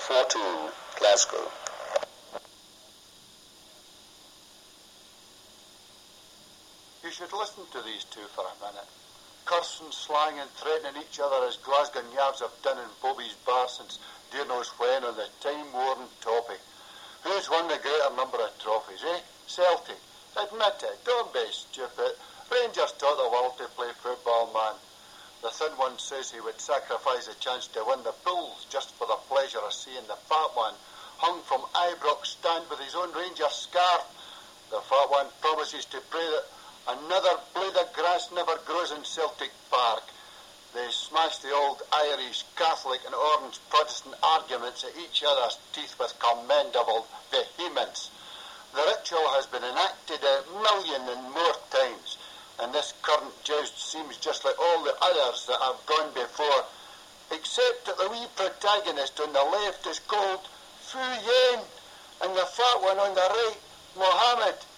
14, Glasgow. You should listen to these two for a minute. Cursing, slang and threatening each other as Glasgow Yabs have done in Bobby's bar since dear knows when on the time-worn topic. Who's won the greater number of trophies, eh? Celtic. Admit it, don't be stupid. Rangers taught the world to play football, man. The thin one says he would sacrifice a chance to win the Bulls just for the pleasure of seeing the fat one hung from Ibrox stand with his own Rangers scarf. The fat one promises to pray that another blade of grass never grows in Celtic Park. They smash the old Irish, Catholic and Orange Protestant arguments at each other's teeth with commendable vehemence. The ritual has been enacted 1,000,000 and more times, and this current joust seems just like all the others that have gone before, except that the wee protagonist on the left is called Fu Yen, and the fat one on the right, Mohammed.